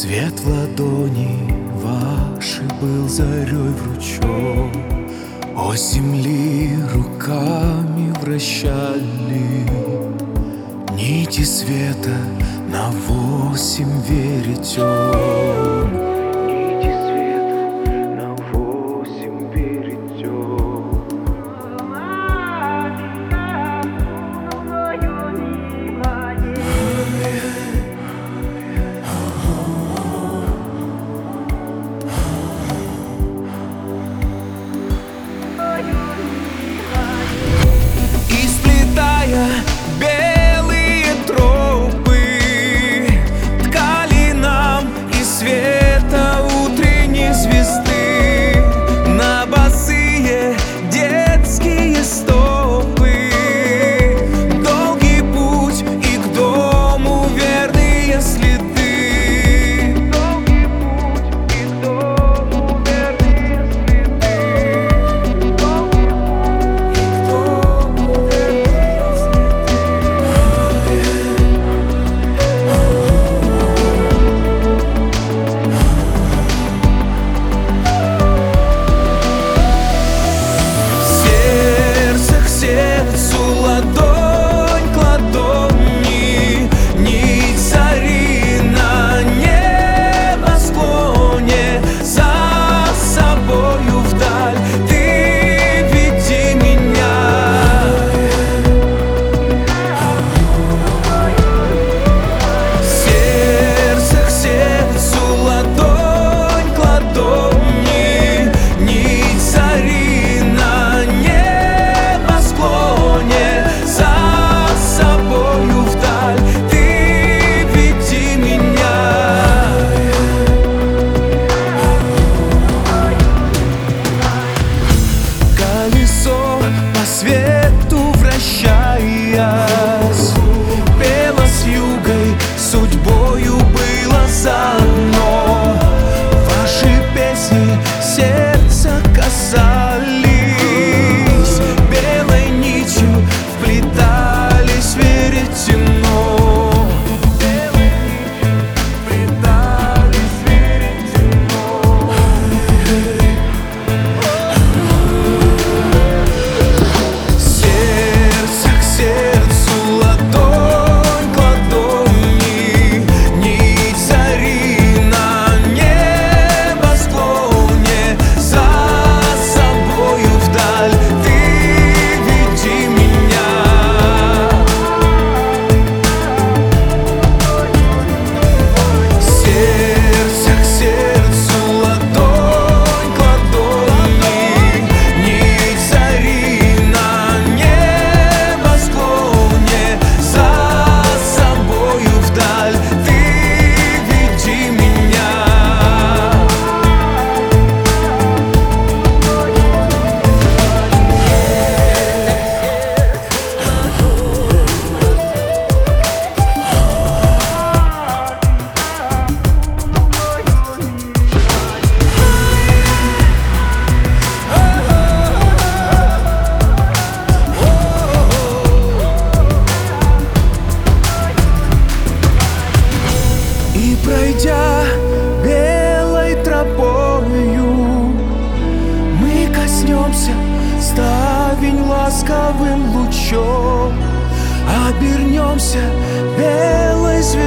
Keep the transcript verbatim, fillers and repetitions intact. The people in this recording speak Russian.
Свет в ладони вашей был зарей вручен. О земли руками вращали нити света на восемь веретен. Нити света на восемь веретен. Белые тропы ткали нам из света утренней звезды на босые детские стопы. Долгий путь и к дому верные следы. Долгий путь и к дому верные следы. Долгий путь и к дому верные ладонь к ладони, нить зари на небосклоне. За собою вдаль ты веди меня. Сердце к сердцу, ладонь к ладони, нить зари на небосклоне. За собою вдаль ты веди меня. Колесо по свету вращаясь, пело с югой, судьбою было заодно. Ваши песни сердца касались, белой нитью вплетались в веретено. Белой нитью вплетались в веретено. Сердце к сердцу, ладонь к ладони, нить зари на небосклоне. За собою вдаль ты веди меня. Сердце к сердцу, ладонь к ладони, нить зари на небосклоне. За собою вдаль ты веди меня. И пройдя белой тропою, мы коснемся ставень ласковым лучом, обернемся белой звездой.